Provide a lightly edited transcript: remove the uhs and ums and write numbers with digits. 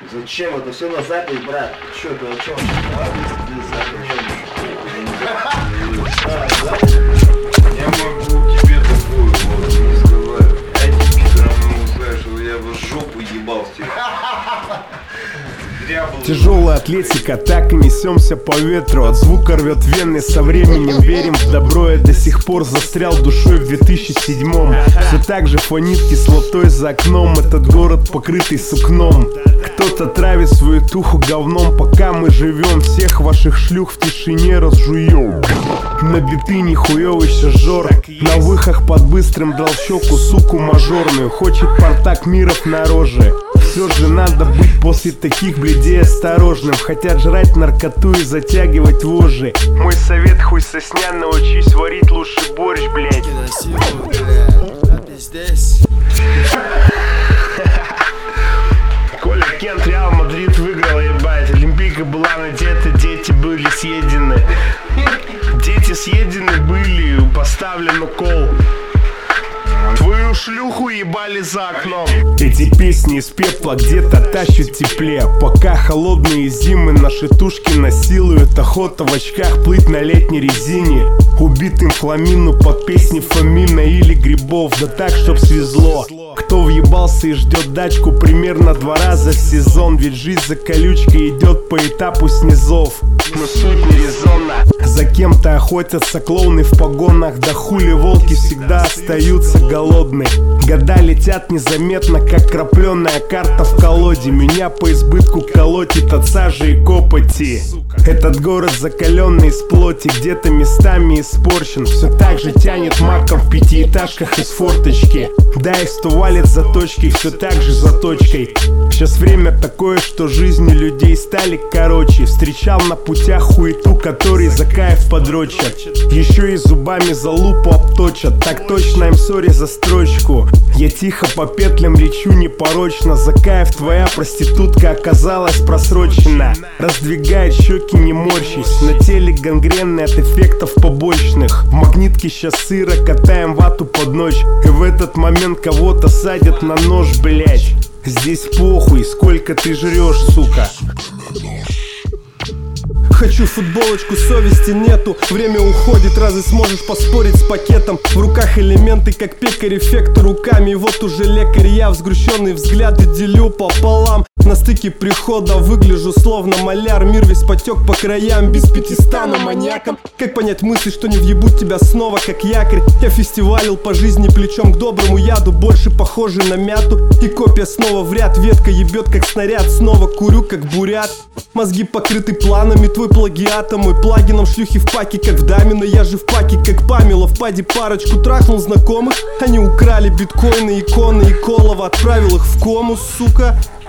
Зачем? Это все на запись, брат. Че ты о чем? Я могу тебе такое вот не сказать. А этим пидорам могу сказать, что я в жопу ебал с тех. Тяжелая атлетика, так и несемся по ветру. От звука рвет вены, со временем верим в добро. Я до сих пор застрял душой в 2007-м. Все так же фонит кислотой за окном. Этот город покрытый сукном. Кто-то травит свою туху говном. Пока мы живем, всех ваших шлюх в тишине разжуем. На биты нихуёвый шажор. На выхах под быстрым драл щеку суку мажорную. Хочет Партак Миров на роже. Все же надо быть после таких бледей осторожным. Хотят жрать наркоту и затягивать вожжи. Мой совет: хуй сосня, научись варить лучше борщ, блядь. Коля Кент, Реал Мадрид выиграл, ебать. Олимпийка была надета, дети были съедены. Дети съедены были, поставлен укол. Твою шлюху ебали за окном. Эти песни из пепла где-то тащат тепле. Пока холодные зимы наши тушки насилуют. Охота в очках плыть на летней резине. Убитым фламину под песни Фомина или Грибов. Да так, чтоб свезло. Кто въебался и ждет дачку примерно 2 раза в сезон. Ведь жизнь за колючкой идет по этапу снизов. Но суть не резонна. За кем-то охотятся клоуны в погонах. Да хули волки всегда остаются голодны. Года летят незаметно, как крапленая карта в колоде. Меня по избытку колотит от сажи и копоти. Этот город закаленный из плоти, где-то местами испорчен. Все так же тянет маком в 5-этажках из форточки. Да, и что валит за точкой, все так же за точкой. Сейчас время такое, что жизни людей стали короче. Встречал на путях хуету, который за кайф подрочат. Еще и зубами за лупу обточат. Так точно, им сори за строчку. Я тихо по петлям лечу непорочно. За кайф твоя проститутка оказалась просрочена. Раздвигает щеки, не морщись. На теле гангренный от эффектов побочных. В магнитке сейчас сыро, катаем вату под ночь. И в этот момент кого-то садят на нож, блять. Здесь похуй, сколько ты жрешь, сука. Хочу футболочку, совести нету. Время уходит, разве сможешь поспорить с пакетом? В руках элементы, как пекарь, эффекты руками. И вот уже лекарь, я в сгрущенные взгляды делю пополам. На стыке прихода выгляжу словно маляр. Мир весь потек по краям, без 500 маньяком. Как понять мысли, что не въебут тебя снова, как якорь? Я фестивалил по жизни плечом к доброму яду. Больше похожий на мяту. И копия снова в ряд, ветка ебет как снаряд. Снова курю как бурят. Мозги покрыты планами, твой плагиатом. Мой плагином шлюхи в паке, как в даме. Но я же в паке, как Памела. В паде парочку трахнул знакомых. Они украли биткоины, иконы и Колова. Отправил их в кому, сука.